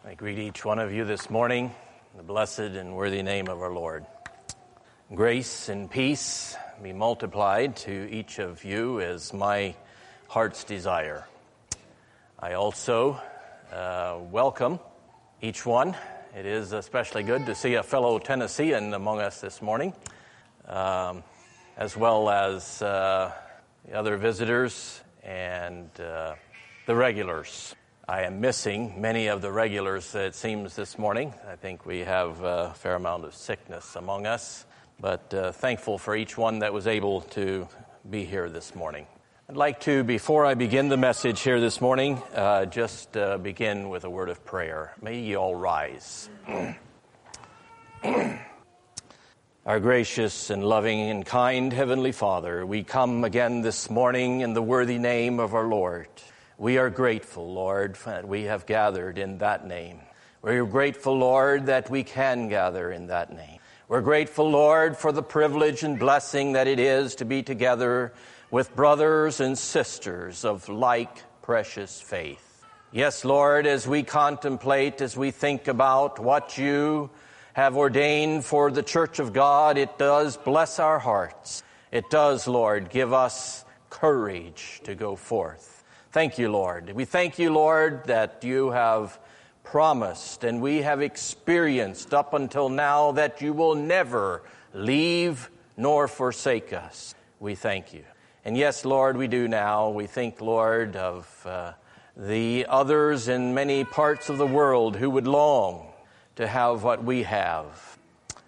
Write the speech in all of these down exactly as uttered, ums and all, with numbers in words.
I greet each one of you this morning in the blessed and worthy name of our Lord. Grace and peace be multiplied to each of you as my heart's desire. I also uh, welcome each one. It is especially good to see a fellow Tennessean among us this morning, um, as well as uh, the other visitors and uh, the regulars. I am missing many of the regulars, it seems, this morning. I think we have a fair amount of sickness among us, but uh, thankful for each one that was able to be here this morning. I'd like to, before I begin the message here this morning, uh, just uh, begin with a word of prayer. May ye all rise. Our gracious and loving and kind Heavenly Father, we come again this morning in the worthy name of our Lord. We are grateful, Lord, that we have gathered in that name. We're grateful, Lord, that we can gather in that name. We're grateful, Lord, for the privilege and blessing that it is to be together with brothers and sisters of like precious faith. Yes, Lord, as we contemplate, as we think about what you have ordained for the Church of God, it does bless our hearts. It does, Lord, give us courage to go forth. Thank you, Lord. We thank you, Lord, that you have promised and we have experienced up until now that you will never leave nor forsake us. We thank you. And yes, Lord, we do now. We think, Lord, of uh, the others in many parts of the world who would long to have what we have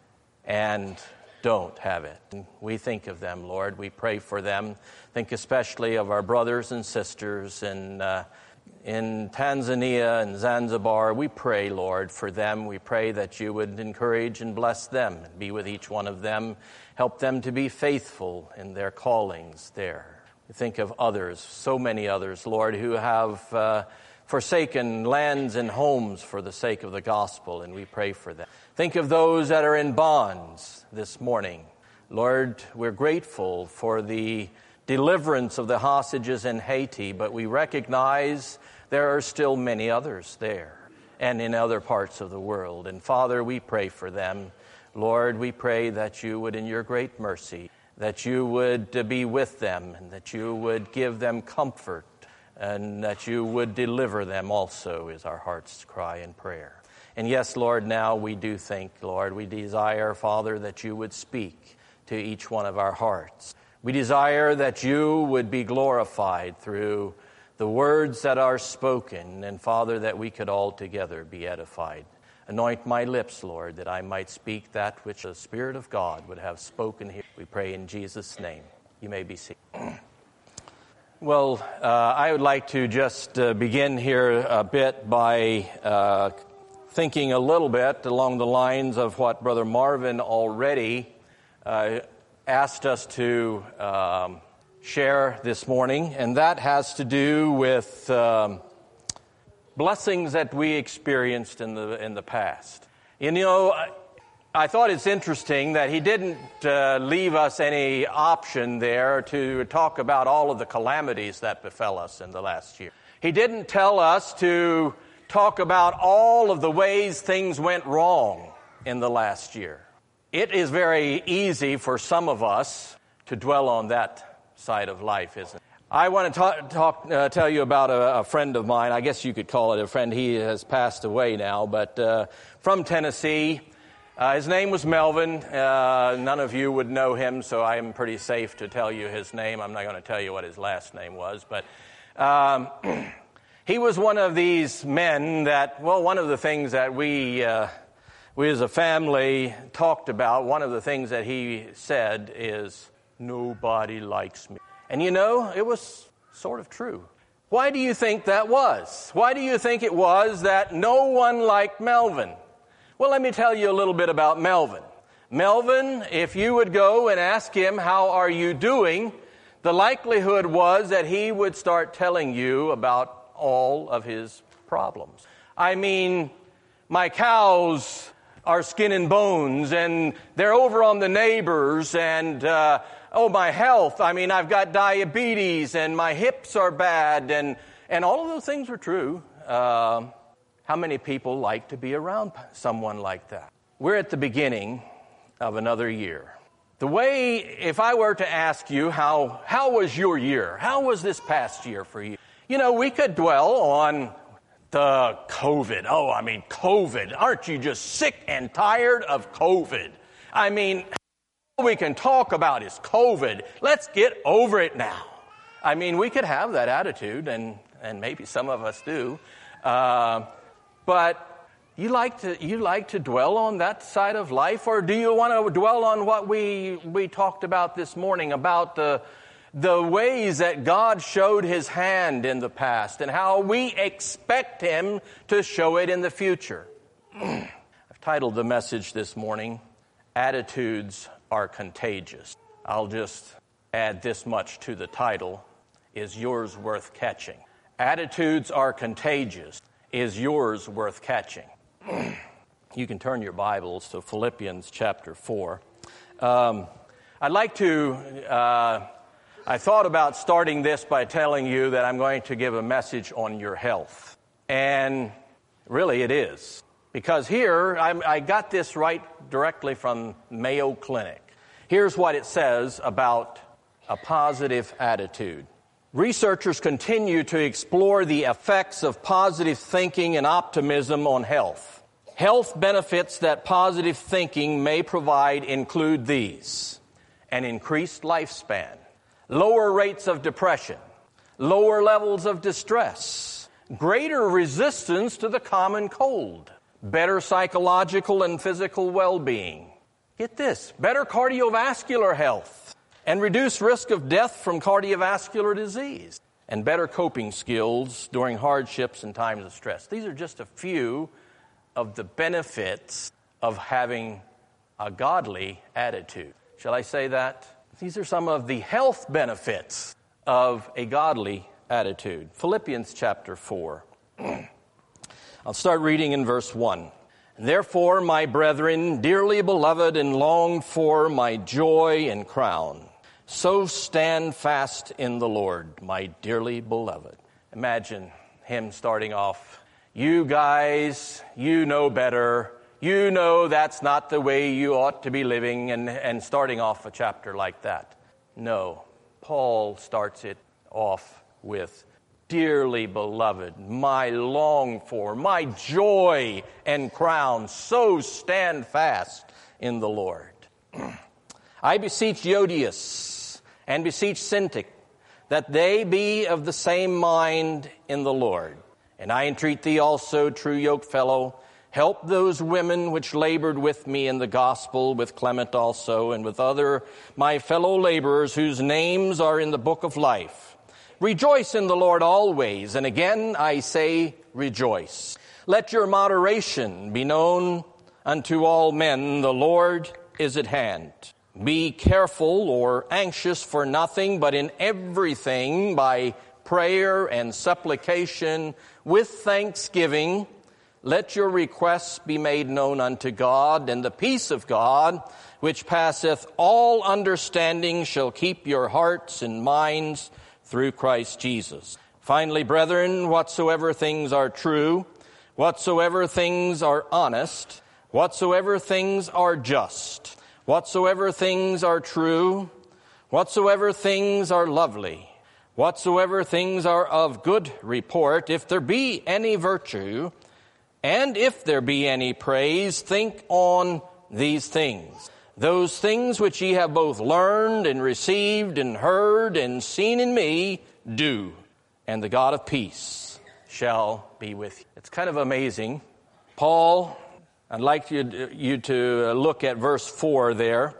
and don't have it. We think of them, Lord. We pray for them. Think especially of our brothers and sisters in uh, in Tanzania and Zanzibar. We pray, Lord, for them. We pray that you would encourage and bless them and be with each one of them. Help them to be faithful in their callings there. We think of others, so many others, Lord, who have uh, forsaken lands and homes for the sake of the gospel, and we pray for them. Think of those that are in bonds this morning. Lord, we're grateful for the deliverance of the hostages in Haiti, but we recognize there are still many others there and in other parts of the world. And Father, we pray for them. Lord, we pray that you would, in your great mercy, that you would be with them and that you would give them comfort and that you would deliver them also is our heart's cry and prayer. And yes, Lord, now we do think, Lord, we desire, Father, that you would speak to each one of our hearts. We desire that you would be glorified through the words that are spoken, and, Father, that we could all together be edified. Anoint my lips, Lord, that I might speak that which the Spirit of God would have spoken here. We pray in Jesus' name. You may be seated. Well, uh, I would like to just uh, begin here a bit by uh, thinking a little bit along the lines of what Brother Marvin already uh, asked us to um, share this morning, and that has to do with um, blessings that we experienced in the in the past. You know, I, I thought it's interesting that he didn't uh, leave us any option there to talk about all of the calamities that befell us in the last year. He didn't tell us to talk about all of the ways things went wrong in the last year. It is very easy for some of us to dwell on that side of life, isn't it? I want to talk, talk uh, tell you about a, a friend of mine. I guess you could call it a friend. He has passed away now, but uh, from Tennessee. Uh, his name was Melvin. Uh, none of you would know him, so I am pretty safe to tell you his name. I'm not going to tell you what his last name was, but um, he was one of these men that, well, one of the things that we, uh, we as a family talked about, one of the things that he said is, nobody likes me. And you know, it was sort of true. Why do you think that was? Why do you think it was that no one liked Melvin? Well, let me tell you a little bit about Melvin. Melvin, if you would go and ask him, how are you doing? The likelihood was that he would start telling you about all of his problems. I mean, my cows are skin and bones, and they're over on the neighbors, and, uh, oh, my health, I mean, I've got diabetes, and my hips are bad, and, and all of those things were true. Uh, How many people like to be around someone like that? We're at the beginning of another year. The way, if I were to ask you, how, how was your year? How was this past year for you? You know, we could dwell on the COVID. Oh, I mean, COVID. Aren't you just sick and tired of COVID? I mean, all we can talk about is COVID. Let's get over it now. I mean, we could have that attitude, and, and maybe some of us do. Uh, but you like to you like to dwell on that side of life, or do you want to dwell on what we we talked about this morning about the the ways that God showed His hand in the past and how we expect Him to show it in the future? I've titled the message this morning, "Attitudes Are Contagious." I'll just add this much to the title: Is yours worth catching? Attitudes are contagious. Is yours worth catching? You can turn your Bibles to Philippians chapter four. Um, I'd like to, uh, I thought about starting this by telling you that I'm going to give a message on your health. And really it is. Because here, I'm, I got this right directly from Mayo Clinic. Here's what it says about a positive attitude. Researchers continue to explore the effects of positive thinking and optimism on health. Health benefits that positive thinking may provide include these: an increased lifespan, lower rates of depression, lower levels of distress, greater resistance to the common cold, better psychological and physical well-being. Get this, better cardiovascular health, and reduced risk of death from cardiovascular disease, and better coping skills during hardships and times of stress. These are just a few of the benefits of having a godly attitude. Shall I say that? These are some of the health benefits of a godly attitude. Philippians chapter four. I'll start reading in verse one. Therefore, my brethren, dearly beloved and longed for, my joy and crown, so stand fast in the Lord, my dearly beloved. Imagine him starting off, you guys, you know better. You know that's not the way you ought to be living, and, and starting off a chapter like that. No, Paul starts it off with, dearly beloved, my long for, my joy and crown, so stand fast in the Lord. I beseech Euodias and beseech Syntyche that they be of the same mind in the Lord. And I entreat thee also, true yoke fellow, help those women which labored with me in the gospel, with Clement also, and with other my fellow laborers whose names are in the book of life. Rejoice in the Lord always, and again I say rejoice. Let your moderation be known unto all men. The Lord is at hand. Be careful or anxious for nothing, but in everything by prayer and supplication with thanksgiving, let your requests be made known unto God, and the peace of God, which passeth all understanding, shall keep your hearts and minds through Christ Jesus. Finally, brethren, whatsoever things are true, whatsoever things are honest, whatsoever things are just, whatsoever things are true, whatsoever things are lovely, whatsoever things are of good report, if there be any virtue, and if there be any praise, think on these things. Those things which ye have both learned and received and heard and seen in me, do. And the God of peace shall be with you. It's kind of amazing. Paul, I'd like you, you to look at verse four there.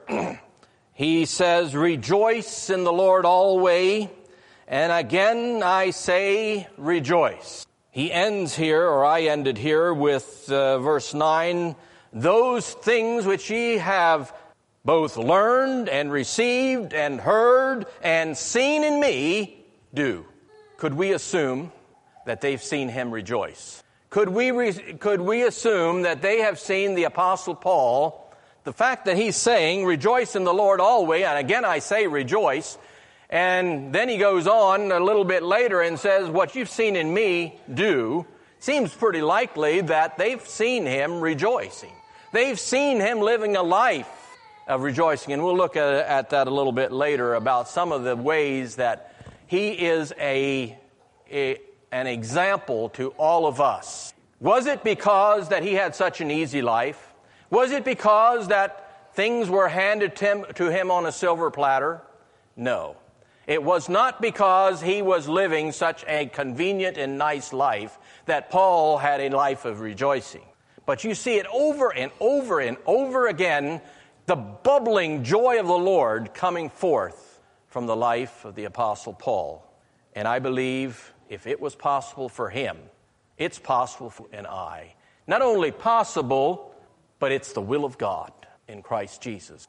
He says, rejoice in the Lord always. And again, I say rejoice. He ends here, or I ended here, with uh, verse nine. Those things which ye have both learned and received and heard and seen in me, do. Could we assume that they've seen him rejoice? Could we, re- could we assume that they have seen the Apostle Paul, the fact that he's saying, rejoice in the Lord always, and again I say rejoice, and then he goes on a little bit later and says, what you've seen in me, do. seems pretty likely that they've seen him rejoicing. They've seen him living a life of rejoicing. And we'll look at, at that a little bit later about some of the ways that he is a, a an example to all of us. Was it because that he had such an easy life? Was it because that things were handed to him, to him on a silver platter? No. It was not because he was living such a convenient and nice life that Paul had a life of rejoicing. But you see it over and over and over again, the bubbling joy of the Lord coming forth from the life of the Apostle Paul. And I believe if it was possible for him, it's possible for you and I. Not only possible, but it's the will of God in Christ Jesus.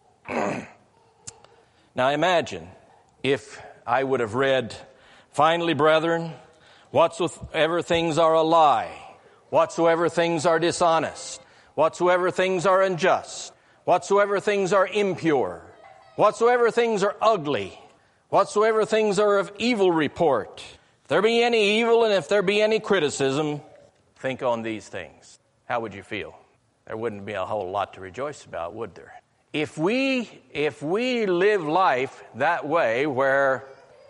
Now imagine if I would have read, finally, brethren, whatsoever things are a lie, whatsoever things are dishonest, whatsoever things are unjust, whatsoever things are impure, whatsoever things are ugly, whatsoever things are of evil report, if there be any evil and if there be any criticism, think on these things. How would you feel? There wouldn't be a whole lot to rejoice about, would there? If we, if we live life that way where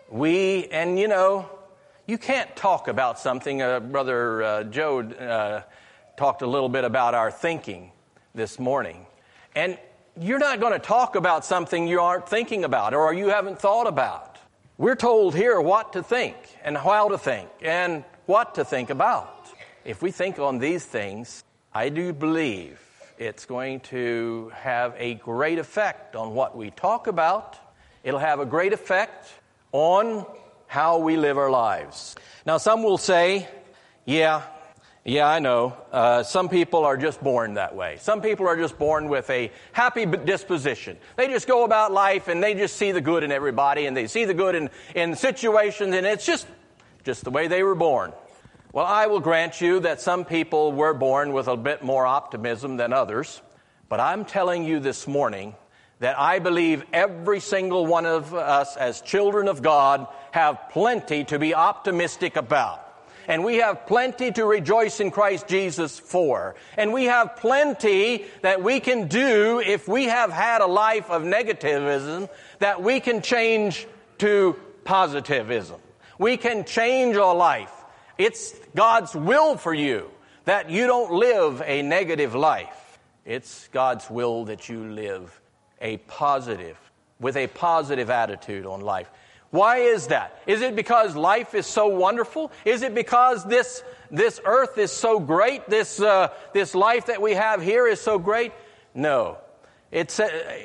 we, and you know, you can't talk about something, uh, Brother uh, Joe uh, talked a little bit about our thinking this morning. And you're not going to talk about something you aren't thinking about or you haven't thought about. We're told here what to think and how to think and what to think about. If we think on these things, I do believe it's going to have a great effect on what we talk about. It'll have a great effect on how we live our lives. Now, some will say, yeah, yeah, I know. Uh, some people are just born that way. Some people are just born with a happy disposition. They just go about life and they just see the good in everybody and they see the good in, in situations, and it's just, just the way they were born. Well, I will grant you that some people were born with a bit more optimism than others, but I'm telling you this morning that I believe every single one of us as children of God have plenty to be optimistic about. And we have plenty to rejoice in Christ Jesus for. And we have plenty that we can do if we have had a life of negativism that we can change to positivism. We can change our life. It's God's will for you that you don't live a negative life. It's God's will that you live a positive, with a positive attitude on life. Why is that? Is it because life is so wonderful? Is it because this this earth is so great? This uh, this life that we have here is so great? No. It's uh,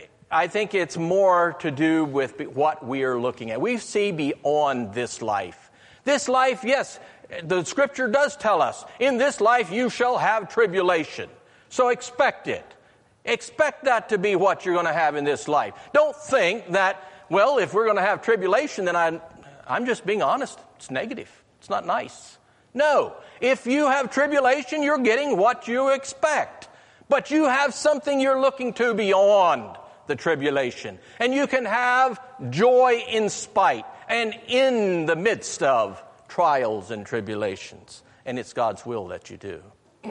I think it's more to do with what we are looking at. We see beyond this life. This life, yes, the Scripture does tell us, in this life you shall have tribulation. So expect it. Expect that to be what you're going to have in this life. Don't think that, well, if we're going to have tribulation, then I'm, I'm just being honest. It's negative. It's not nice. No. If you have tribulation, you're getting what you expect. But you have something you're looking to beyond the tribulation. And you can have joy in spite and in the midst of trials and tribulations. And it's God's will that you do.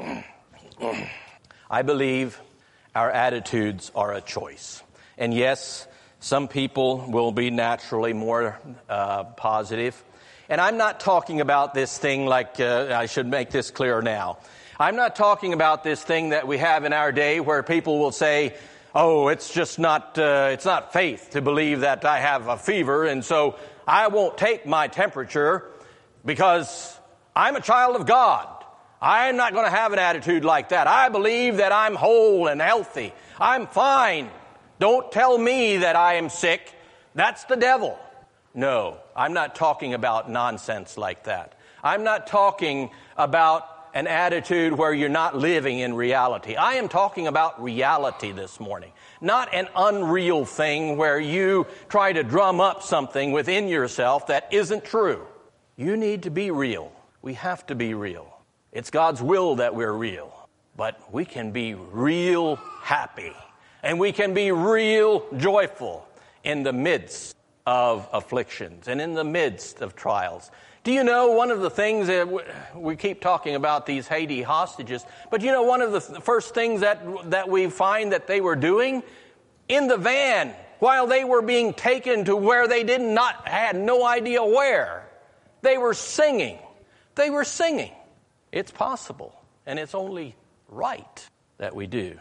I believe our attitudes are a choice. And yes, some people will be naturally more uh, positive. And I'm not talking about this thing like, uh, I should make this clear now. I'm not talking about this thing that we have in our day where people will say, oh, it's just not, uh, it's not faith to believe that I have a fever, and so I won't take my temperature because I'm a child of God. I'm not going to have an attitude like that. I believe that I'm whole and healthy. I'm fine. Don't tell me that I am sick. That's the devil. No, I'm not talking about nonsense like that. I'm not talking about an attitude where you're not living in reality. I am talking about reality this morning. Not an unreal thing where you try to drum up something within yourself that isn't true. You need to be real. We have to be real. It's God's will that we're real. But we can be real happy. And we can be real joyful in the midst of afflictions and in the midst of trials. Do you know one of the things that we keep talking about these Haiti hostages, but you know one of the first things that that we find that they were doing in the van while they were being taken to where they did not had no idea where, they were singing. They were singing. It's possible, and it's only right that we do.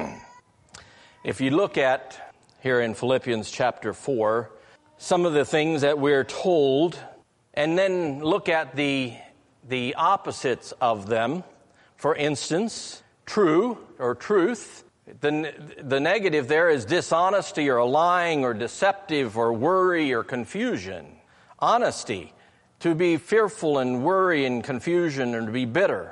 If you look at here in Philippians chapter four, some of the things that we're told, and then look at the the opposites of them. For instance, true or truth. The, the negative there is dishonesty or lying or deceptive or worry or confusion. Honesty, to be fearful and worry and confusion and to be bitter.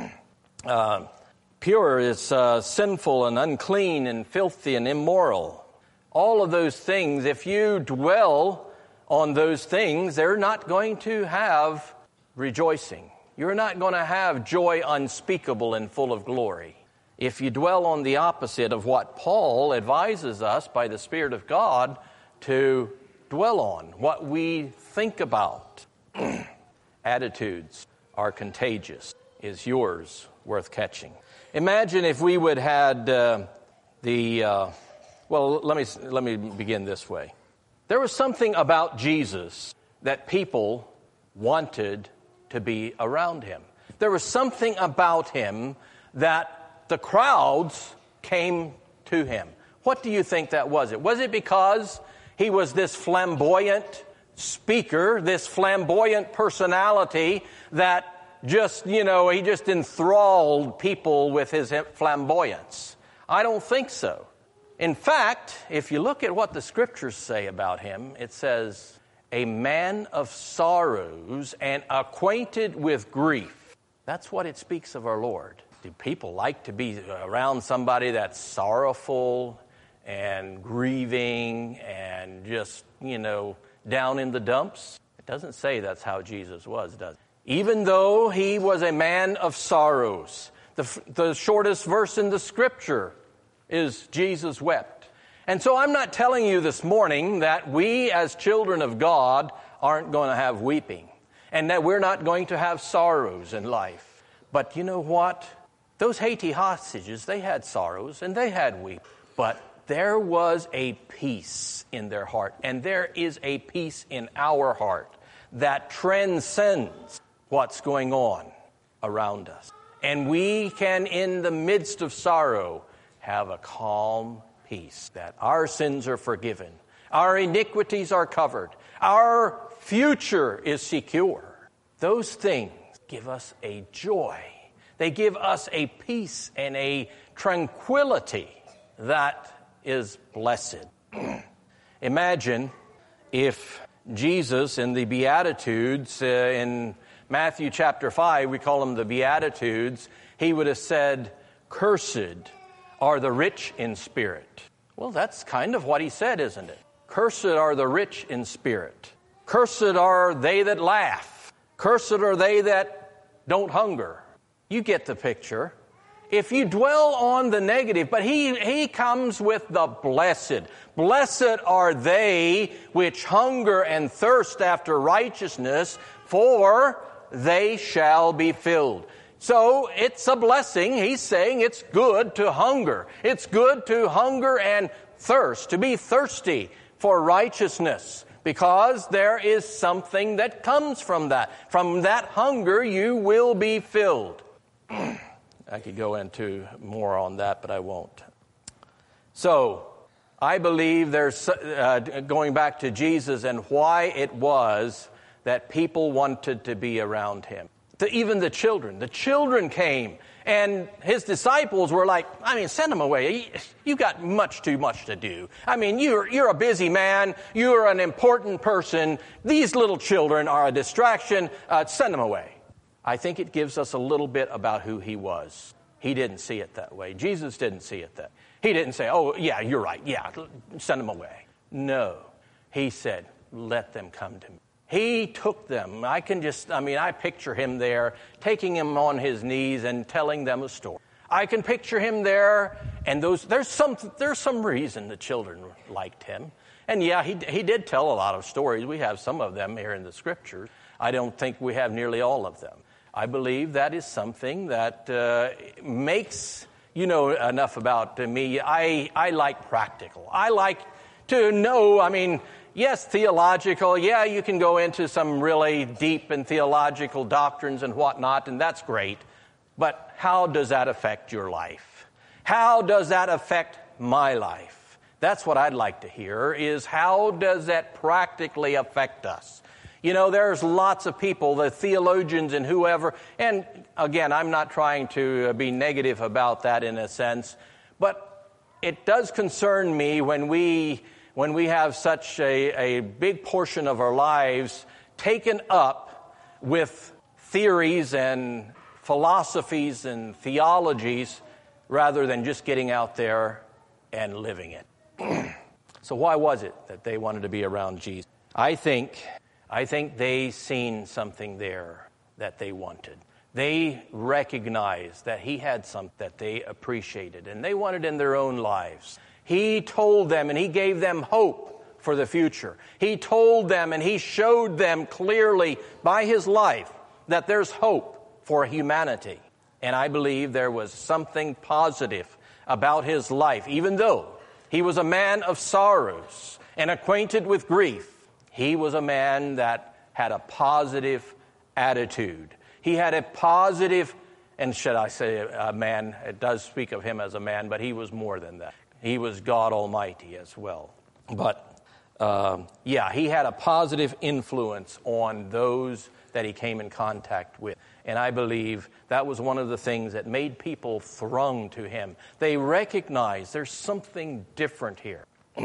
Uh, pure is uh, sinful and unclean and filthy and immoral. All of those things, if you dwell on those things, they're not going to have rejoicing. You're not going to have joy unspeakable and full of glory. If you dwell on the opposite of what Paul advises us by the Spirit of God to dwell on, what we think about. Attitudes are contagious. Is yours worth catching? Imagine if we would had uh, the, uh, well, let me let me begin this way. There was something about Jesus that people wanted to be around him. There was something about him that the crowds came to him. What do you think that was? It was it because he was this flamboyant speaker, this flamboyant personality that just, you know, he just enthralled people with his flamboyance? I don't think so. In fact, if you look at what the scriptures say about him, it says, a man of sorrows and acquainted with grief. That's what it speaks of our Lord. Do people like to be around somebody that's sorrowful and grieving and just, you know, down in the dumps? It doesn't say that's how Jesus was, does it? Even though he was a man of sorrows. The, the shortest verse in the scripture is Jesus wept. And so I'm not telling you this morning that we as children of God aren't going to have weeping and that we're not going to have sorrows in life. But you know what? Those Haiti hostages, they had sorrows and they had weep, but there was a peace in their heart, and there is a peace in our heart that transcends what's going on around us. And we can, in the midst of sorrow, have a calm peace that our sins are forgiven, our iniquities are covered, our future is secure. Those things give us a joy. They give us a peace and a tranquility that is blessed. Imagine if Jesus in the Beatitudes, uh, in Matthew chapter five, we call them the Beatitudes, he would have said, cursed are the rich in spirit. Well, that's kind of what he said, isn't it? Cursed are the rich in spirit. Cursed are they that laugh. Cursed are they that don't hunger. You get the picture. If you dwell on the negative, but he, he comes with the blessed. Blessed are they which hunger and thirst after righteousness, for they shall be filled. So it's a blessing. He's saying it's good to hunger. It's good to hunger and thirst, to be thirsty for righteousness, because there is something that comes from that. From that hunger you will be filled. I could go into more on that, but I won't. So, I believe there's, uh, going back to Jesus and why it was that people wanted to be around him. The, even the children. The children came, and his disciples were like, I mean, send them away. You got much too much to do. I mean, you're, you're a busy man. You're an important person. These little children are a distraction. Uh, send them away. I think it gives us a little bit about who he was. He didn't see it that way. Jesus didn't see it that way. He didn't say, oh, yeah, you're right. Yeah, send them away. No. He said, let them come to me. He took them. I can just, I mean, I picture him there, taking him on his knees and telling them a story. I can picture him there, and those there's some there's some reason the children liked him. And yeah, he he did tell a lot of stories. We have some of them here in the scriptures. I don't think we have nearly all of them. I believe that is something that uh, makes, you know, enough about me. I, I like practical. I like to know, I mean, yes, theological. Yeah, you can go into some really deep and theological doctrines and whatnot, and that's great. But how does that affect your life? How does that affect my life? That's what I'd like to hear, is how does that practically affect us? You know, there's lots of people, the theologians and whoever, and again, I'm not trying to be negative about that in a sense, but it does concern me when we when we have such a, a big portion of our lives taken up with theories and philosophies and theologies rather than just getting out there and living it. So why was it that they wanted to be around Jesus? I think, I think they seen something there that they wanted. They recognized that he had something that they appreciated and they wanted in their own lives. He told them and he gave them hope for the future. He told them and he showed them clearly by his life that there's hope for humanity. And I believe there was something positive about his life. Even though he was a man of sorrows and acquainted with grief, he was a man that had a positive attitude. He had a positive, and should I say a man, it does speak of him as a man, but he was more than that. He was God Almighty as well. But, uh, yeah, he had a positive influence on those that he came in contact with. And I believe that was one of the things that made people throng to him. They recognized there's something different here.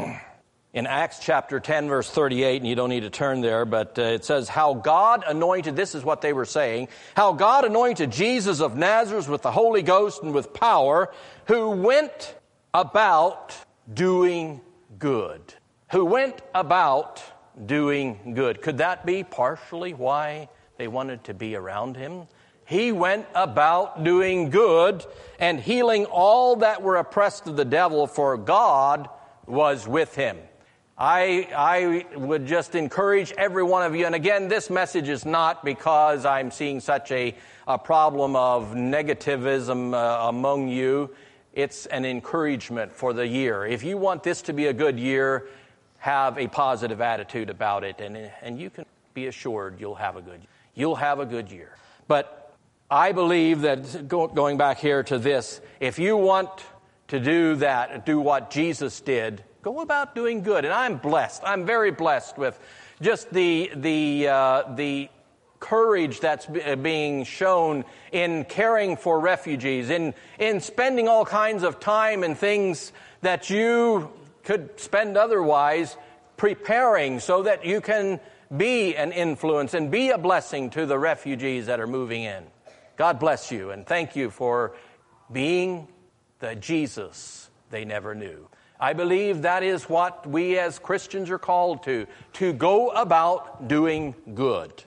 In Acts chapter ten, verse thirty-eight, and you don't need to turn there, but uh, it says, how God anointed, this is what they were saying, how God anointed Jesus of Nazareth with the Holy Ghost and with power, who went about doing good. Who went about doing good. Could that be partially why they wanted to be around him? He went about doing good and healing all that were oppressed of the devil, for God was with him. I, I would just encourage every one of you, and again, this message is not because I'm seeing such a, a problem of negativism uh, among you. It's an encouragement for the year. If you want this to be a good year, have a positive attitude about it, and, and you can be assured you'll have a good you'll have a good year. But I believe that, go, going back here to this, if you want to do that, do what Jesus did, go about doing good. And I'm blessed. I'm very blessed with just the the uh, the courage that's being shown in caring for refugees, in in spending all kinds of time and things that you could spend otherwise preparing so that you can be an influence and be a blessing to the refugees that are moving in. God bless you, and thank you for being the Jesus they never knew. I believe that is what we as Christians are called to, to go about doing good.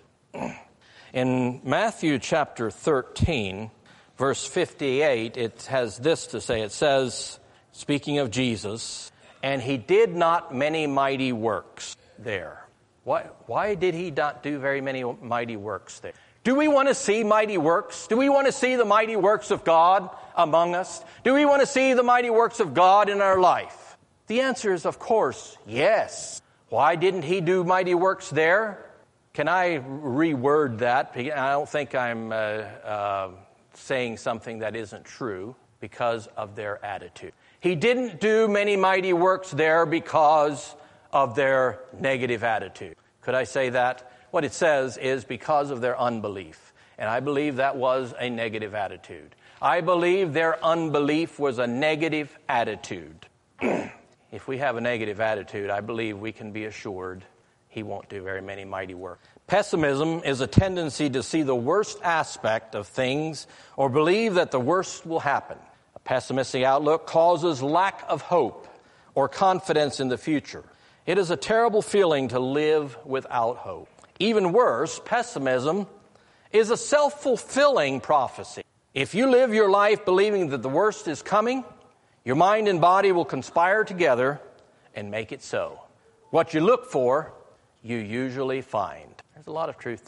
In Matthew chapter thirteen, verse fifty-eight, it has this to say. It says, speaking of Jesus, and he did not many mighty works there. Why, why did he not do very many mighty works there? Do we want to see mighty works? Do we want to see the mighty works of God among us? Do we want to see the mighty works of God in our life? The answer is, of course, yes. Why didn't he do mighty works there? Can I reword that? I don't think I'm uh, uh, saying something that isn't true, because of their attitude. He didn't do many mighty works there because of their negative attitude. Could I say that? What it says is because of their unbelief. And I believe that was a negative attitude. I believe their unbelief was a negative attitude. If we have a negative attitude, I believe we can be assured he won't do very many mighty works. Pessimism is a tendency to see the worst aspect of things or believe that the worst will happen. A pessimistic outlook causes lack of hope or confidence in the future. It is a terrible feeling to live without hope. Even worse, pessimism is a self-fulfilling prophecy. If you live your life believing that the worst is coming, your mind and body will conspire together and make it so. What you look for, you usually find. There's a lot of truth to that.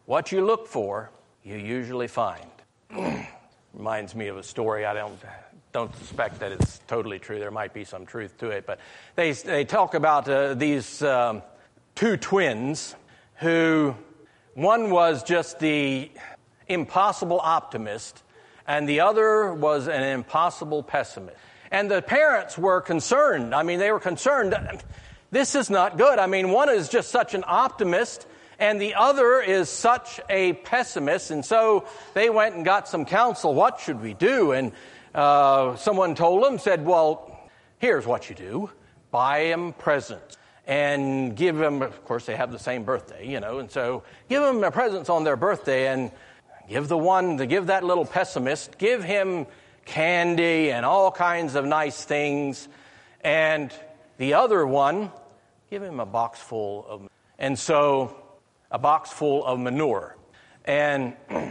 what you look for, you usually find. Reminds me of a story. I don't don't suspect that it's totally true. There might be some truth to it. But they they talk about uh, these um, two twins who, one was just the impossible optimist, and the other was an impossible pessimist. And the parents were concerned. I mean, they were concerned. This is not good. I mean, one is just such an optimist, and the other is such a pessimist. And so they went and got some counsel. What should we do? And uh, someone told them, said, well, here's what you do. Buy them presents and give them, of course, they have the same birthday, you know, and so give them their presents on their birthday and give the one, to give that little pessimist, give him candy and all kinds of nice things. And the other one, give him a box full of, and so a box full of manure. And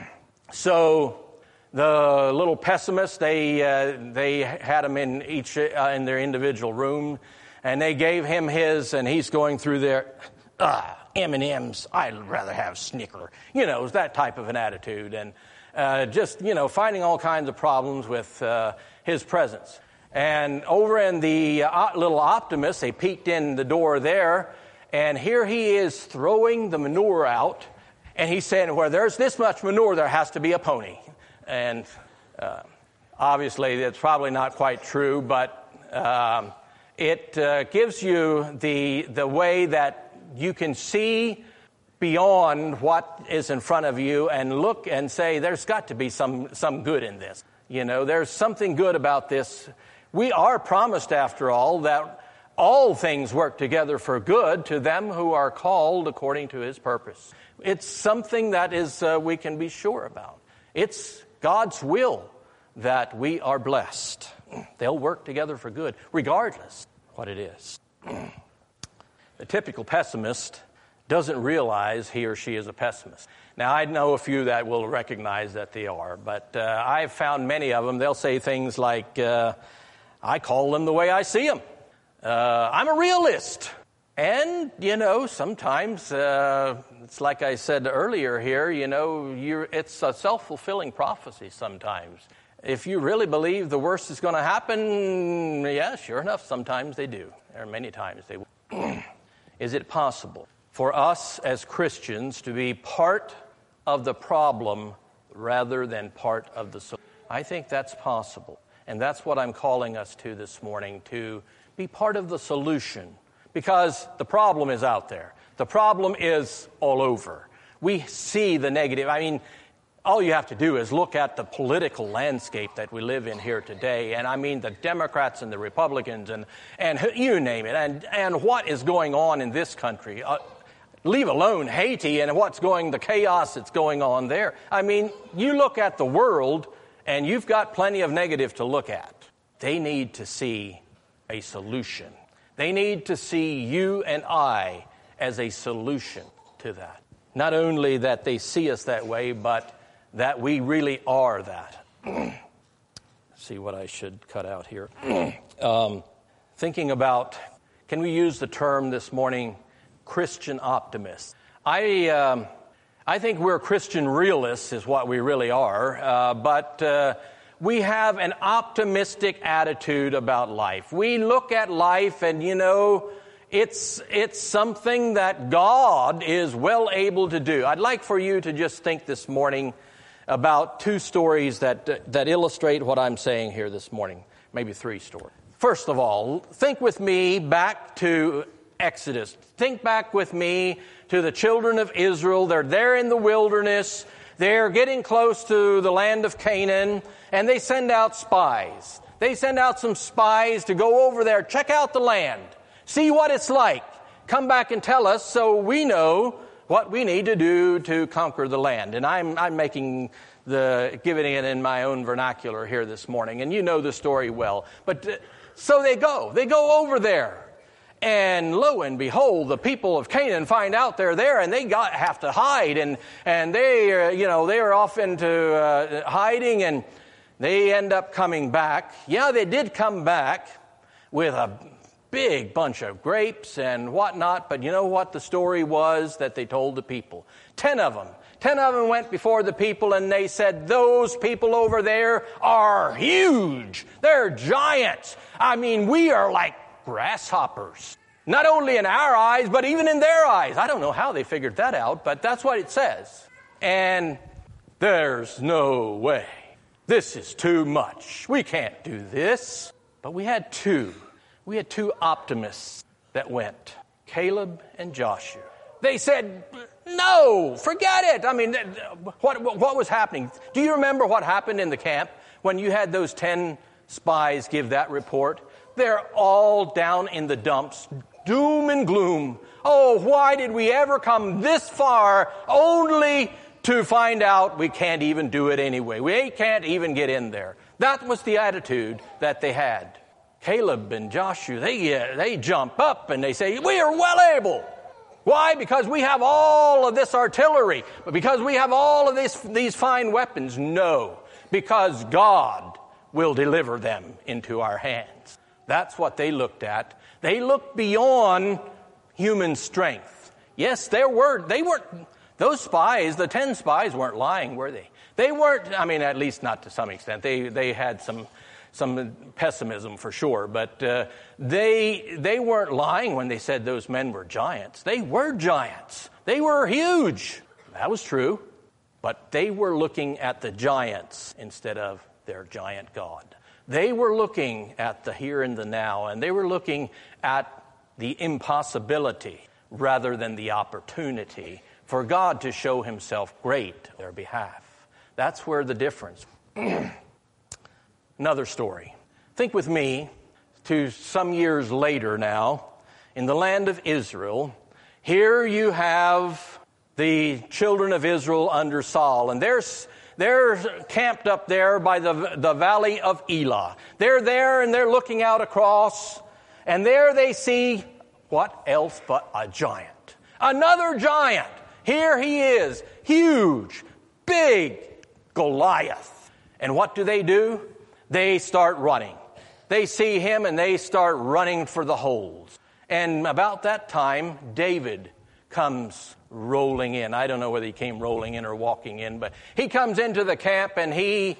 so the little pessimist, they uh, they had him in each uh, in their individual room, and they gave him his, and he's going through there. Ah, M and M's. I'd rather have Snicker. You know, it was that type of an attitude, and uh, just you know finding all kinds of problems with uh, his presence. And over in the uh, little optimist, they peeked in the door there, and here he is throwing the manure out, and he's saying, where there's this much manure, there has to be a pony. And uh, obviously, that's probably not quite true, but um, it uh, gives you the the way that you can see beyond what is in front of you and look and say, there's got to be some some good in this. You know, there's something good about this. We are promised, after all, that all things work together for good to them who are called according to his purpose. It's something that is uh, we can be sure about. It's God's will that we are blessed. They'll work together for good, regardless what it is. The typical pessimist doesn't realize he or she is a pessimist. Now, I know a few that will recognize that they are, but uh, I've found many of them, they'll say things like, uh, I call them the way I see them. Uh, I'm a realist. And, you know, sometimes, uh, it's like I said earlier here, you know, you're, it's a self-fulfilling prophecy sometimes. If you really believe the worst is going to happen, yeah, sure enough, sometimes they do. Or many times they will. Is it possible for us as Christians to be part of the problem rather than part of the solution? I think that's possible. And that's what I'm calling us to this morning, to be part of the solution. Because the problem is out there. The problem is all over. We see the negative. I mean, all you have to do is look at the political landscape that we live in here today. And I mean the Democrats and the Republicans and, and you name it. And, and what is going on in this country. Uh, leave alone Haiti and what's going, the chaos that's going on there. I mean, you look at the world and you've got plenty of negative to look at. They need to see a solution. They need to see you and I as a solution to that. Not only that they see us that way, but that we really are that. See what I should cut out here. um, thinking about, can we use the term this morning, Christian optimists? I um, I think we're Christian realists is what we really are, uh, but uh, we have an optimistic attitude about life. We look at life and, you know, it's it's something that God is well able to do. I'd like for you to just think this morning about two stories that uh, that illustrate what I'm saying here this morning. Maybe three stories. First of all, think with me back to Exodus. Think back with me to the children of Israel. They're there in the wilderness. They're getting close to the land of Canaan, and they send out spies. They send out some spies to go over there, check out the land, see what it's like. Come back and tell us so we know what we need to do to conquer the land. And I'm I'm making the giving it in my own vernacular here this morning, and you know the story well. But uh, so they go. They go over there. And lo and behold, the people of Canaan find out they're there, and they got have to hide, and and they, uh, you know, they are off into uh, hiding, and they end up coming back. Yeah, they did come back with a big bunch of grapes and whatnot, but you know what the story was that they told the people? Ten of them. Ten of them went before the people, and they said, those people over there are huge. They're giants. I mean, we are like grasshoppers. Not only in our eyes, but even in their eyes. I don't know how they figured that out, but that's what it says. And there's no way. This is too much. We can't do this. But we had two. We had two optimists that went, Caleb and Joshua. They said, no, forget it. I mean, what, what was happening? Do you remember what happened in the camp when you had those ten spies give that report? They're all down in the dumps, doom and gloom. Oh, why did we ever come this far only to find out we can't even do it anyway? We can't even get in there. That was the attitude that they had. Caleb and Joshua, they, uh, they jump up and they say, we are well able. Why? Because we have all of this artillery. But because we have all of this, these fine weapons? No. Because God will deliver them into our hands. That's what they looked at. They looked beyond human strength. Yes, there were, they weren't, those spies, the ten spies weren't lying, were they? They weren't, I mean, at least not to some extent. They they had some some pessimism for sure, but uh, they they weren't lying when they said those men were giants. They were giants. They were huge. That was true. But they were looking at the giants instead of their giant God. They were looking at the here and the now, and they were looking at the impossibility rather than the opportunity for God to show himself great on their behalf. That's where the difference. Another story. Think with me to some years later now, in the land of Israel. Here you have the children of Israel under Saul, and they're, they're camped up there by the, the valley of Elah. They're there and they're looking out across, and there they see what else but a giant. Another giant. Here he is, huge, big Goliath. And what do they do? They start running. They see him and they start running for the holes. And about that time, David comes rolling in. I don't know whether he came rolling in or walking in, but he comes into the camp and he,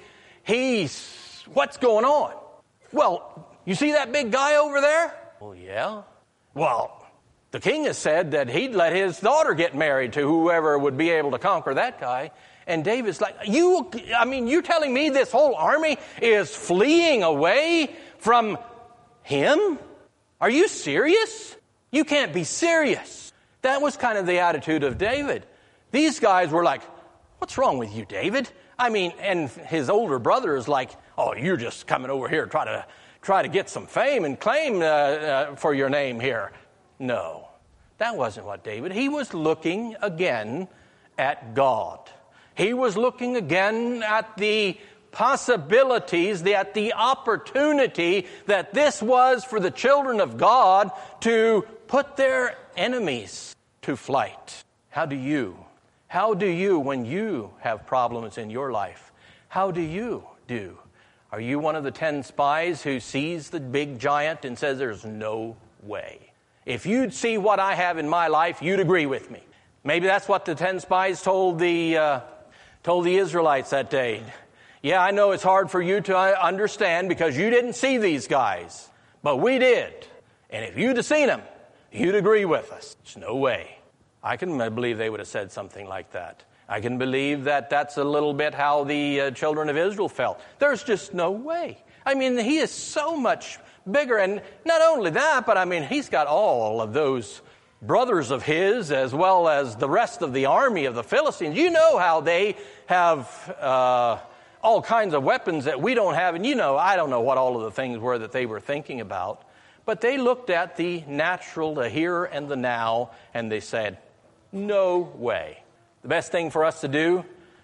he's, what's going on? Well, you see that big guy over there? Well, yeah. Well, the king has said that he'd let his daughter get married to whoever would be able to conquer that guy. And David's like, you, I mean, you're telling me this whole army is fleeing away from him? Are you serious? You can't be serious. That was kind of the attitude of David. These guys were like, what's wrong with you, David? I mean, and his older brother is like, oh, you're just coming over here try to try to get some fame and claim uh, uh, for your name here. No, that wasn't what David. He was looking again at God. He was looking again at the possibilities, at the opportunity that this was for the children of God to put their enemies to flight. How do you, how do you, when you have problems in your life, how do you do? Are you one of the ten spies who sees the big giant and says, there's no way? If you'd see what I have in my life, you'd agree with me. Maybe that's what the ten spies told the uh, told the Israelites that day. Yeah, I know it's hard for you to understand because you didn't see these guys, but we did. And if you'd have seen them, you'd agree with us. There's no way. I can believe they would have said something like that. I can believe that that's a little bit how the uh, children of Israel felt. There's just no way. I mean, he is so much bigger. And not only that, but I mean, he's got all of those brothers of his as well as the rest of the army of the Philistines. You know how they have uh, all kinds of weapons that we don't have. And you know, I don't know what all of the things were that they were thinking about. But they looked at the natural, the here and the now, and they said, no way. The best thing for us to do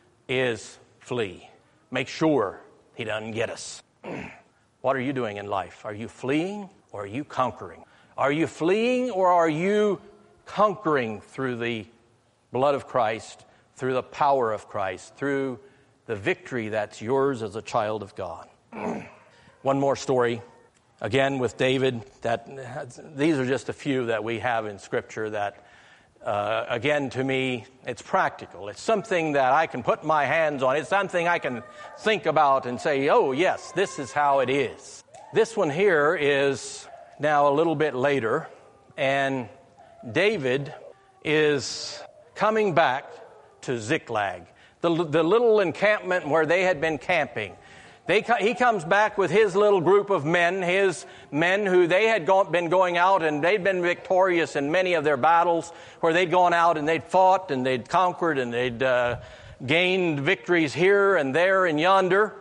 is flee. Make sure he doesn't get us. What are you doing in life? Are you fleeing or are you conquering? Are you fleeing or are you conquering through the blood of Christ, through the power of Christ, through the victory that's yours as a child of God? One more story, again with David. That these are just a few that we have in Scripture that Uh, again, to me, it's practical. It's something that I can put my hands on. It's something I can think about and say, oh, yes, this is how it is. This one here is now a little bit later, and David is coming back to Ziklag, the, the little encampment where they had been camping. They, he comes back with his little group of men, his men who they had go, been going out and they'd been victorious in many of their battles, where they'd gone out and they'd fought and they'd conquered and they'd uh, gained victories here and there and yonder.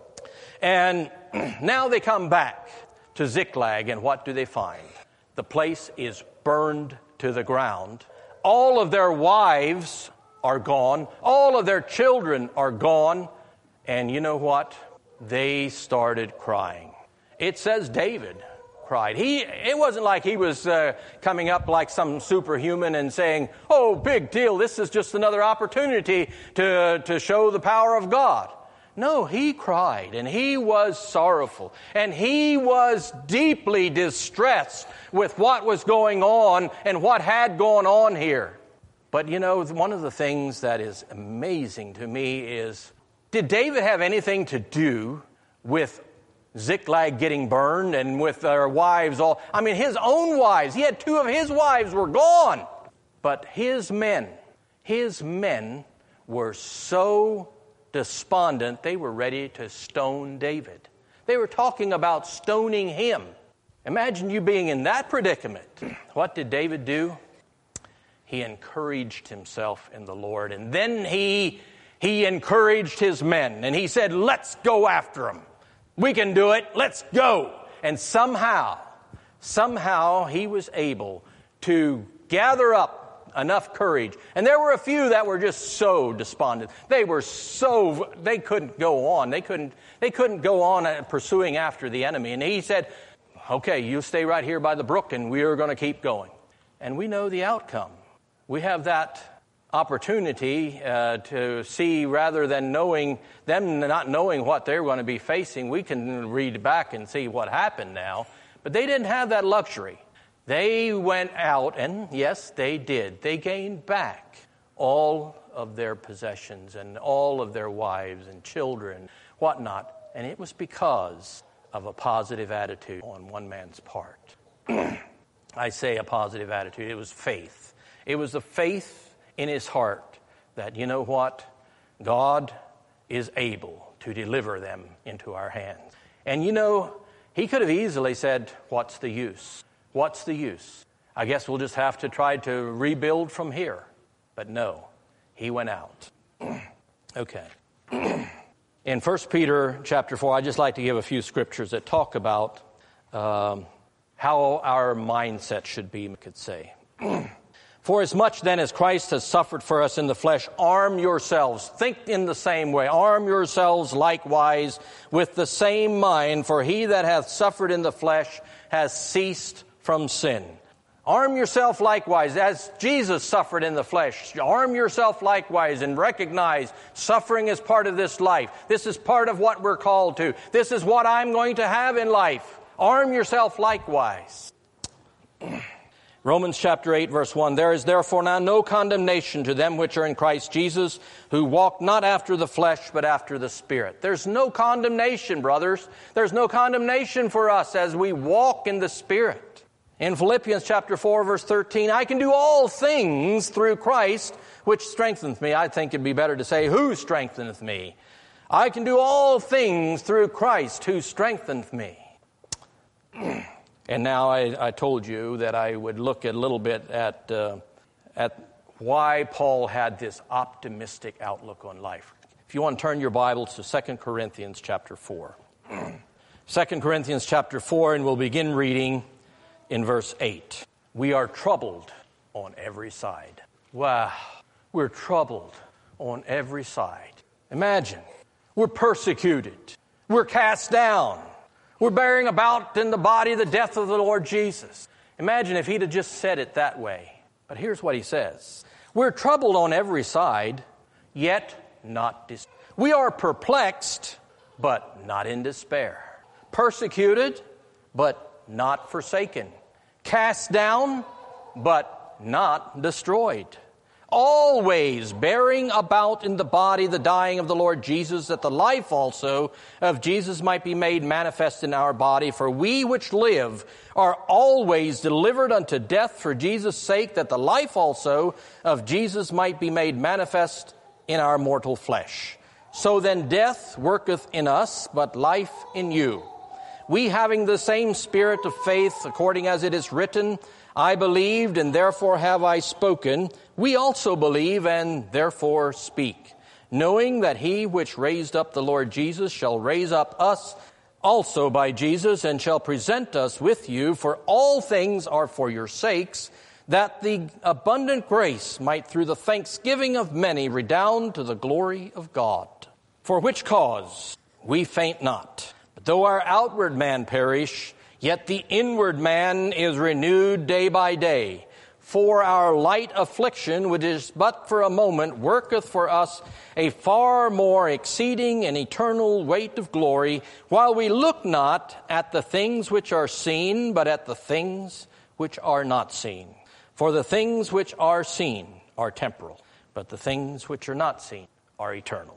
And now they come back to Ziklag, and what do they find? The place is burned to the ground. All of their wives are gone. All of their children are gone. And you know what? They started crying. It says David cried. He, it wasn't like he was uh, coming up like some superhuman and saying, oh, big deal, this is just another opportunity to, to show the power of God. No, he cried, and he was sorrowful, and he was deeply distressed with what was going on and what had gone on here. But you know, one of the things that is amazing to me is, did David have anything to do with Ziklag getting burned and with their wives all? I mean, his own wives. He had two of his wives were gone. But his men, his men were so despondent, they were ready to stone David. They were talking about stoning him. Imagine you being in that predicament. What did David do? He encouraged himself in the Lord. And then he... He encouraged his men, and he said, let's go after them. We can do it. Let's go. And somehow, somehow he was able to gather up enough courage. And there were a few that were just so despondent. They were so, they couldn't go on. They couldn't, they couldn't go on pursuing after the enemy. And he said, okay, you stay right here by the brook, and we are going to keep going. And we know the outcome. We have that opportunity uh, to see, rather than knowing them not knowing what they're going to be facing. We can read back and see what happened now. But they didn't have that luxury. They went out, and yes, they did. They gained back all of their possessions and all of their wives and children, whatnot. And it was because of a positive attitude on one man's part. I say a positive attitude. It was faith. It was the faith in his heart that, you know what, God is able to deliver them into our hands. And you know, he could have easily said, what's the use? What's the use? I guess we'll just have to try to rebuild from here. But no, he went out. Okay. In First Peter chapter four, I'd just like to give a few scriptures that talk about um, how our mindset should be, we could say. For as much then as Christ has suffered for us in the flesh, arm yourselves. Think in the same way. Arm yourselves likewise with the same mind, for he that hath suffered in the flesh has ceased from sin. Arm yourself likewise, as Jesus suffered in the flesh. Arm yourself likewise and recognize suffering is part of this life. This is part of what we're called to. This is what I'm going to have in life. Arm yourself likewise. Romans chapter eight, verse one, there is therefore now no condemnation to them which are in Christ Jesus, who walk not after the flesh, but after the Spirit. There's no condemnation, brothers. There's no condemnation for us as we walk in the Spirit. In Philippians chapter four, verse thirteen, I can do all things through Christ, which strengtheneth me. I think it'd be better to say, who strengtheneth me? I can do all things through Christ, who strengtheneth me. And now I, I told you that I would look a little bit at uh, at why Paul had this optimistic outlook on life. If you want to turn your Bibles to Second Corinthians chapter four. Second Corinthians chapter four, and we'll begin reading in verse eight. We are troubled on every side. Wow, we're troubled on every side. Imagine, we're persecuted. We're cast down. We're bearing about in the body the death of the Lord Jesus. Imagine if he'd have just said it that way. But here's what he says. We're troubled on every side, yet not dis- We are perplexed, but not in despair. Persecuted, but not forsaken. Cast down, but not destroyed. Always bearing about in the body the dying of the Lord Jesus, that the life also of Jesus might be made manifest in our body. For we which live are always delivered unto death for Jesus' sake, that the life also of Jesus might be made manifest in our mortal flesh. So then death worketh in us, but life in you. We having the same spirit of faith, according as it is written, I believed, and therefore have I spoken. We also believe, and therefore speak, knowing that he which raised up the Lord Jesus shall raise up us also by Jesus, and shall present us with you. For all things are for your sakes, that the abundant grace might through the thanksgiving of many redound to the glory of God. For which cause we faint not, but though our outward man perish, yet the inward man is renewed day by day. For our light affliction, which is but for a moment, worketh for us a far more exceeding and eternal weight of glory, while we look not at the things which are seen, but at the things which are not seen. For the things which are seen are temporal, but the things which are not seen are eternal.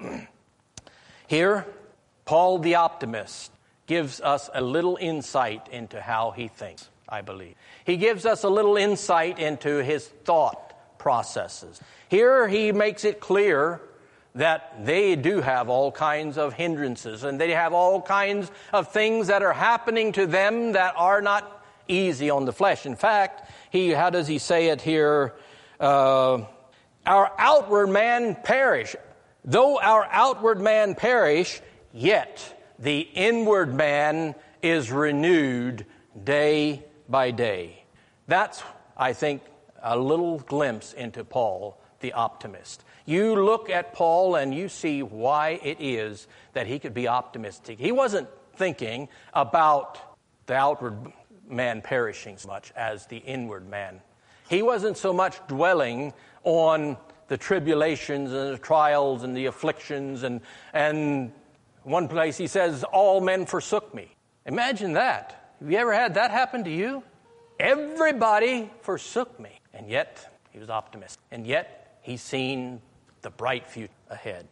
Here, Paul the optimist gives us a little insight into how he thinks, I believe. He gives us a little insight into his thought processes. Here he makes it clear that they do have all kinds of hindrances, and they have all kinds of things that are happening to them that are not easy on the flesh. In fact, he, how does he say it here? Uh, our outward man perish. Though our outward man perish, yet the inward man is renewed day by day. That's, I think, a little glimpse into Paul, the optimist. You look at Paul and you see why it is that he could be optimistic. He wasn't thinking about the outward man perishing so much as the inward man. He wasn't so much dwelling on the tribulations and the trials and the afflictions, and and one place he says, all men forsook me. Imagine that. Have you ever had that happen to you? Everybody forsook me. And yet, he was optimistic. And yet, he's seen the bright future ahead.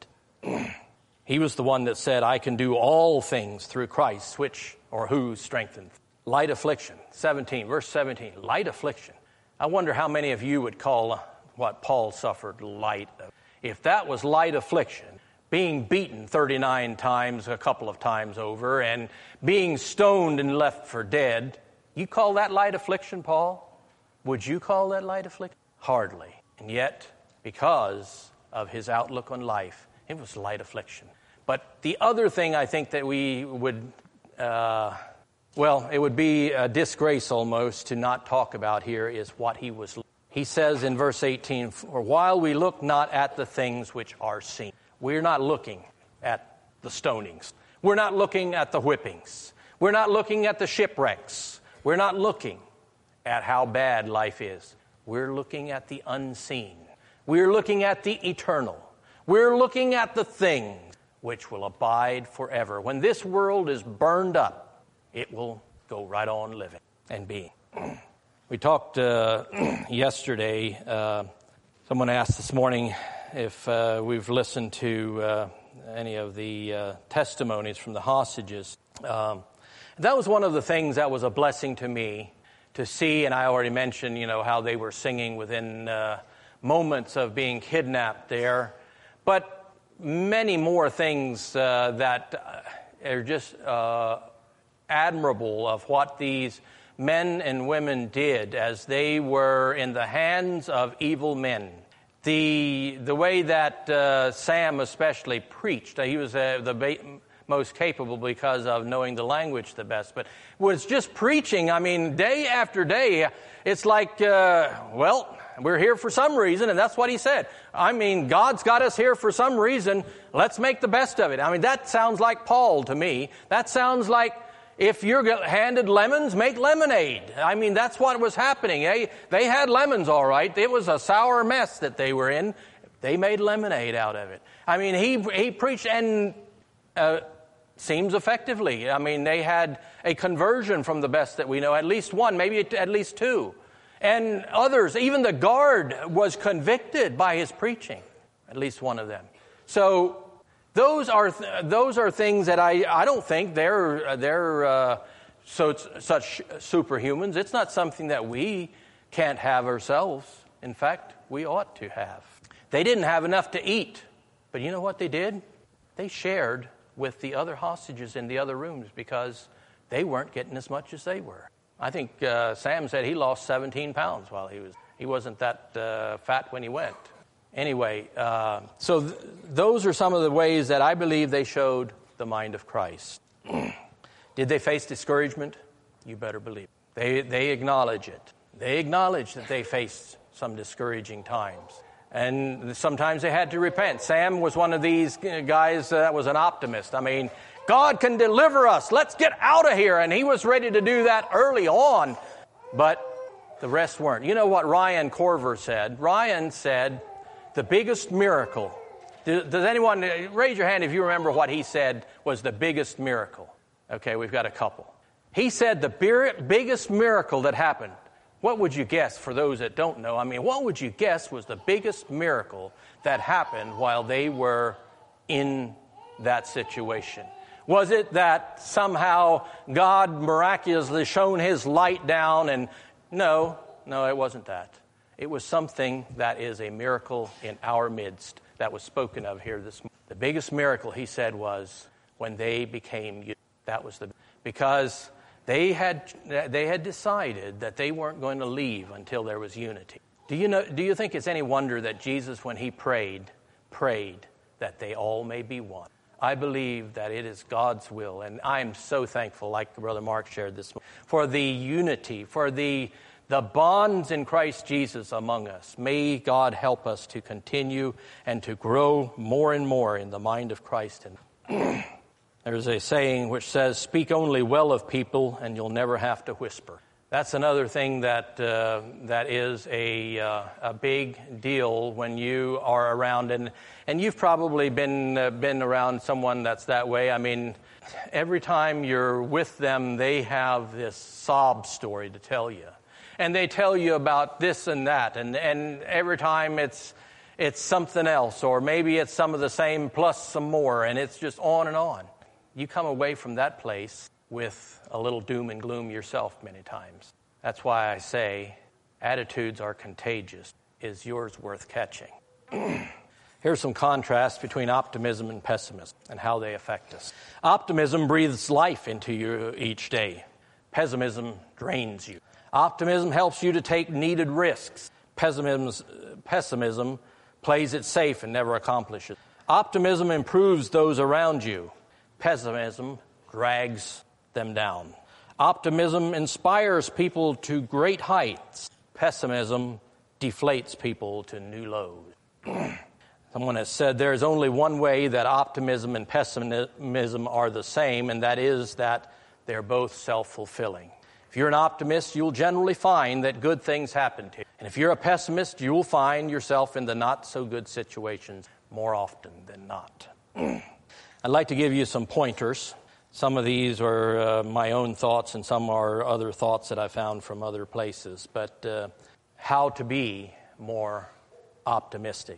He was the one that said, I can do all things through Christ, which, or who strengthens. Light affliction, seventeen, verse seventeen, light affliction. I wonder how many of you would call what Paul suffered light. If that was light affliction, being beaten thirty-nine times, a couple of times over, and being stoned and left for dead, you call that light affliction, Paul? Would you call that light affliction? Hardly. And yet, because of his outlook on life, it was light affliction. But the other thing I think that we would, uh, well, it would be a disgrace almost to not talk about here is what he was. He says in verse eighteen, for while we look not at the things which are seen. We're not looking at the stonings. We're not looking at the whippings. We're not looking at the shipwrecks. We're not looking at how bad life is. We're looking at the unseen. We're looking at the eternal. We're looking at the things which will abide forever. When this world is burned up, it will go right on living and being. We talked uh, yesterday, uh, someone asked this morning if uh, we've listened to uh, any of the uh, testimonies from the hostages. Um, that was one of the things that was a blessing to me to see, and I already mentioned, you know, how they were singing within uh, moments of being kidnapped there. But many more things uh, that are just uh, admirable of what these men and women did as they were in the hands of evil men. The the way that uh, Sam especially preached, uh, he was uh, the ba- most capable because of knowing the language the best, but was just preaching, I mean, day after day. It's like, uh, well, we're here for some reason, and that's what he said. I mean, God's got us here for some reason. Let's make the best of it. I mean, that sounds like Paul to me. That sounds like, if you're handed lemons, make lemonade. I mean, that's what was happening. They, they had lemons, all right. It was a sour mess that they were in. They made lemonade out of it. I mean, he he preached, and uh, seems effectively. I mean, they had a conversion from the best that we know, at least one, maybe at least two. And others, even the guard was convicted by his preaching, at least one of them. So those are th- those are things that I, I don't think they're they're uh, so such superhumans. It's not something that we can't have ourselves. In fact, we ought to have. They didn't have enough to eat, but you know what they did? They shared with the other hostages in the other rooms because they weren't getting as much as they were. I think uh, Sam said he lost seventeen pounds while he was. He wasn't that uh, fat when he went. Anyway, uh, so th- those are some of the ways that I believe they showed the mind of Christ. Did they face discouragement? You better believe it. They, they acknowledge it. They acknowledge that they faced some discouraging times. And sometimes they had to repent. Sam was one of these guys that was an optimist. I mean, God can deliver us. Let's get out of here. And he was ready to do that early on. But the rest weren't. You know what Ryan Corver said? Ryan said, the biggest miracle. Does anyone, raise your hand if you remember what he said was the biggest miracle. Okay, we've got a couple. He said the biggest miracle that happened. What would you guess for those that don't know? I mean, what would you guess was the biggest miracle that happened while they were in that situation? Was it that somehow God miraculously shone his light down? And no, no, it wasn't that. It was something that is a miracle in our midst that was spoken of here this morning. The biggest miracle, he said, was when they became united. That was the because they had they had decided that they weren't going to leave until there was unity. Do you know? Do you think it's any wonder that Jesus, when he prayed, prayed that they all may be one? I believe that it is God's will, and I am so thankful, like Brother Mark shared this morning, for the unity, for the the bonds in Christ Jesus among us. May God help us to continue and to grow more and more in the mind of Christ. And there's a saying which says, speak only well of people and you'll never have to whisper. That's another thing that uh, that is a uh, a big deal when you are around, and and you've probably been uh, been around someone that's that way. I mean, every time you're with them, they have this sob story to tell you. And they tell you about this and that, and, and every time it's it's something else, or maybe it's some of the same plus some more, and it's just on and on. You come away from that place with a little doom and gloom yourself many times. That's why I say attitudes are contagious. Is yours worth catching? Here's some contrast between optimism and pessimism and how they affect us. Optimism breathes life into you each day. Pessimism drains you. Optimism helps you to take needed risks. Pessimism, pessimism plays it safe and never accomplishes. Optimism improves those around you. Pessimism drags them down. Optimism inspires people to great heights. Pessimism deflates people to new lows. Someone has said there is only one way that optimism and pessimism are the same, and that is that they're both self-fulfilling. If you're an optimist, you'll generally find that good things happen to you. And if you're a pessimist, you'll find yourself in the not-so-good situations more often than not. I'd like to give you some pointers. Some of these are uh, my own thoughts, and some are other thoughts that I found from other places. But uh, how to be more optimistic.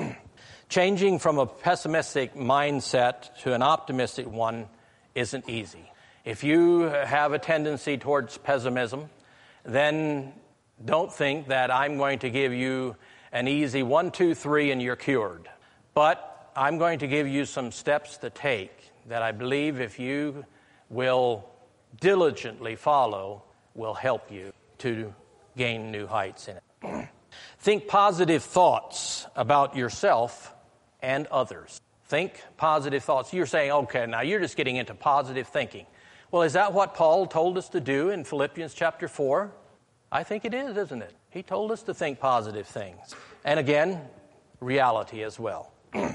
Changing from a pessimistic mindset to an optimistic one isn't easy. If you have a tendency towards pessimism, then don't think that I'm going to give you an easy one, two, three, and you're cured. But I'm going to give you some steps to take that I believe if you will diligently follow will help you to gain new heights in it. Think positive thoughts about yourself and others. Think positive thoughts. You're saying, okay, now you're just getting into positive thinking. Well, is that what Paul told us to do in Philippians chapter four? I think it is, isn't it? He told us to think positive things. And again, reality as well.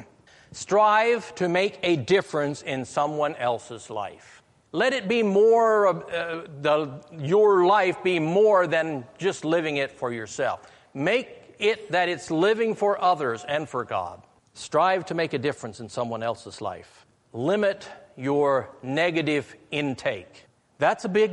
Strive to make a difference in someone else's life. Let it be more, uh, the, your life be more than just living it for yourself. Make it that it's living for others and for God. Strive to make a difference in someone else's life. Limit your negative intake. That's a big one.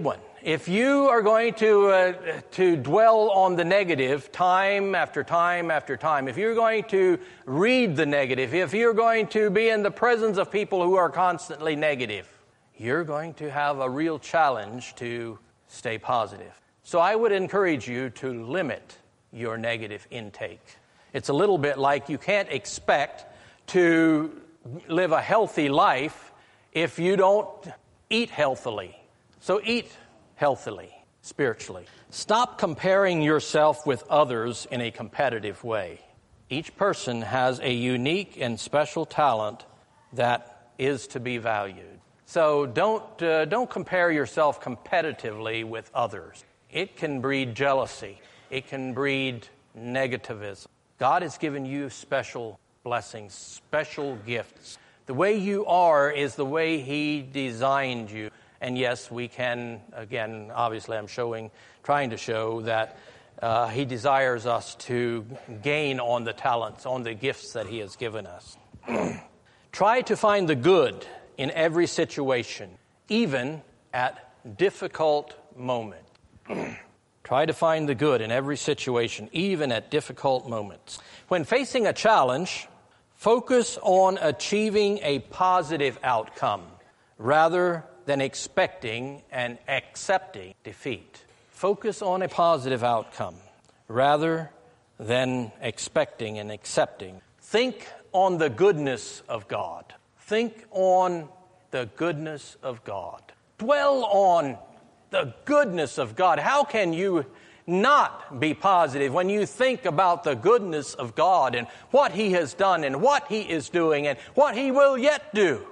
if you are going to uh, to dwell on the negative time after time after time, if you're going to read the negative, if you're going to be in the presence of people who are constantly negative, you're going to have a real challenge to stay positive. So I would encourage you to limit your negative intake. It's a little bit like you can't expect to live a healthy life if you don't eat healthily. So eat healthily, spiritually. Stop comparing yourself with others in a competitive way. Each person has a unique and special talent that is to be valued. So don't uh, don't compare yourself competitively with others. It can breed jealousy. It can breed negativism. God has given you special blessings, special gifts. The way you are is the way He designed you. And yes, we can, again, obviously I'm showing, trying to show that uh, He desires us to gain on the talents, on the gifts that He has given us. Try to find the good in every situation, even at difficult moments. Try to find the good in every situation, even at difficult moments. When facing a challenge, focus on achieving a positive outcome rather than expecting and accepting defeat. Focus on a positive outcome rather than expecting and accepting. Think on the goodness of God. Think on the goodness of God. Dwell on the goodness of God. How can you not be positive when you think about the goodness of God and what He has done and what He is doing and what He will yet do?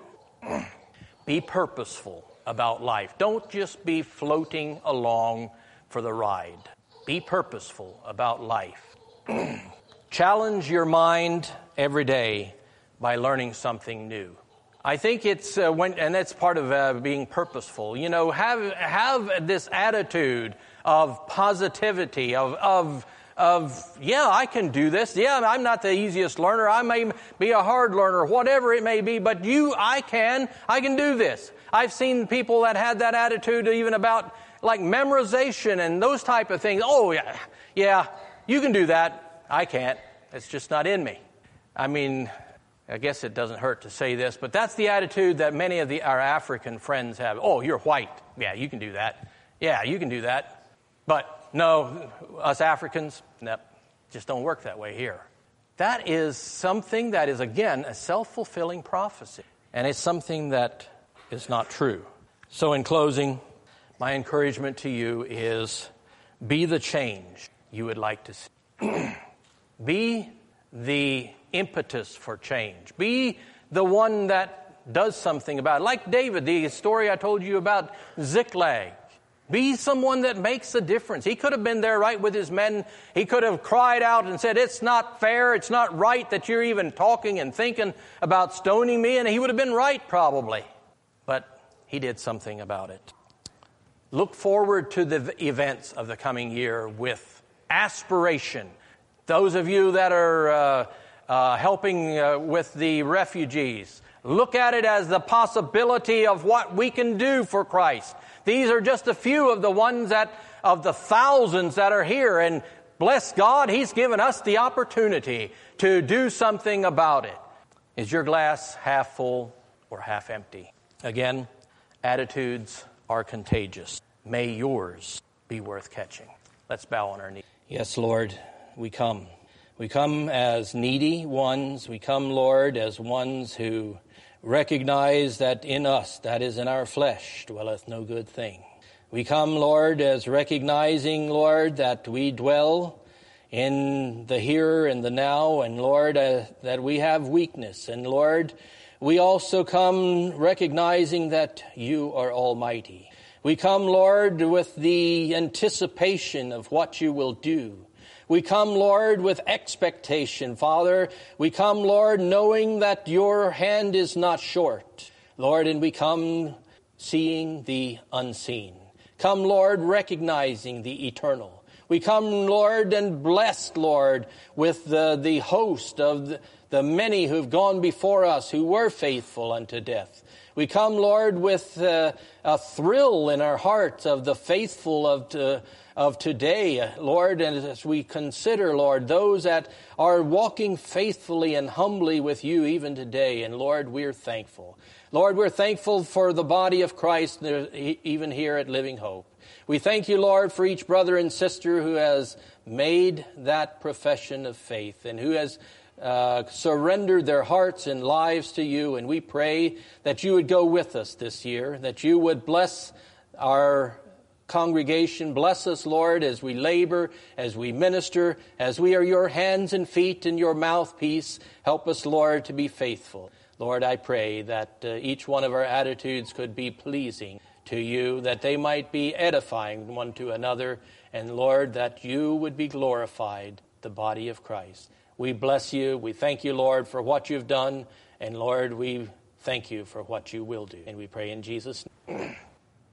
Be purposeful about life. Don't just be floating along for the ride. Be purposeful about life. Challenge your mind every day by learning something new. I think it's, uh, when, and that's part of uh, being purposeful. You know, have have this attitude of positivity, of of of yeah, I can do this. Yeah, I'm not the easiest learner. I may be a hard learner, whatever it may be. But you, I can, I can do this. I've seen people that had that attitude even about like memorization and those type of things. Oh yeah, yeah, you can do that. I can't. It's just not in me. I mean, I guess it doesn't hurt to say this, but that's the attitude that many of the, our African friends have. Oh, you're white. Yeah, you can do that. Yeah, you can do that. But no, us Africans, no, just don't work that way here. That is something that is, again, a self-fulfilling prophecy. And it's something that is not true. So in closing, my encouragement to you is be the change you would like to see. Be the impetus for change. Be the one that does something about it. Like David, the story I told you about Ziklag. Be someone that makes a difference. He could have been there right with his men. He could have cried out and said, it's not fair, it's not right that you're even talking and thinking about stoning me, and he would have been right probably. But he did something about it. Look forward to the events of the coming year with aspiration. Those of you that are uh, uh, helping uh, with the refugees, look at it as the possibility of what we can do for Christ. These are just a few of the ones that, of the thousands that are here. And bless God, He's given us the opportunity to do something about it. Is your glass half full or half empty? Again, attitudes are contagious. May yours be worth catching. Let's bow on our knees. Yes, Lord, we come. We come as needy ones. We come, Lord, as ones who recognize that in us, that is in our flesh, dwelleth no good thing. We come, Lord, as recognizing, Lord, that we dwell in the here and the now, and Lord, uh, that we have weakness. And Lord, we also come recognizing that you are almighty. We come, Lord, with the anticipation of what you will do. We come, Lord, with expectation, Father. We come, Lord, knowing that your hand is not short. Lord, and we come seeing the unseen. Come, Lord, recognizing the eternal. We come, Lord, and blessed, Lord, with the, the host of the, the many who've gone before us who were faithful unto death. We come, Lord, with uh, a thrill in our hearts of the faithful of to, of today, Lord, and as we consider, Lord, those that are walking faithfully and humbly with you even today, and Lord, we're thankful. Lord, we're thankful for the body of Christ, even here at Living Hope. We thank you, Lord, for each brother and sister who has made that profession of faith and who has uh, surrendered their hearts and lives to you. And we pray that you would go with us this year, that you would bless our congregation. Bless us, Lord, as we labor, as we minister, as we are your hands and feet and your mouthpiece. Help us, Lord, to be faithful. Lord, I pray that uh, each one of our attitudes could be pleasing to you, that they might be edifying one to another, and Lord, that you would be glorified, the body of Christ. We bless you. We thank you, Lord, for what you've done, and Lord, we thank you for what you will do. And we pray in Jesus' name.